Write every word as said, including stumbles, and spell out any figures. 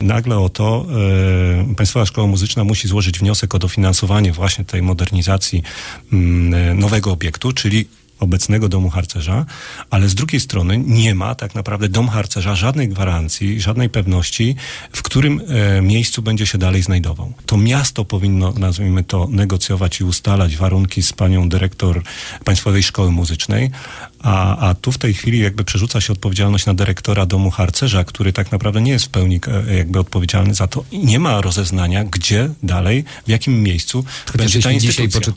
nagle oto y, Państwowa Szkoła Muzyczna musi złożyć wniosek o dofinansowanie właśnie tej modernizacji y, nowego obiektu, czyli obecnego domu harcerza, ale z drugiej strony nie ma tak naprawdę dom harcerza żadnej gwarancji, żadnej pewności, w którym e, miejscu będzie się dalej znajdował. To miasto powinno, nazwijmy to, negocjować i ustalać warunki z panią dyrektor Państwowej Szkoły Muzycznej, a, a tu w tej chwili jakby przerzuca się odpowiedzialność na dyrektora domu harcerza, który tak naprawdę nie jest w pełni e, jakby odpowiedzialny za to i nie ma rozeznania, gdzie dalej, w jakim miejscu Chociaż będzie ta jeśli instytucja. Dzisiaj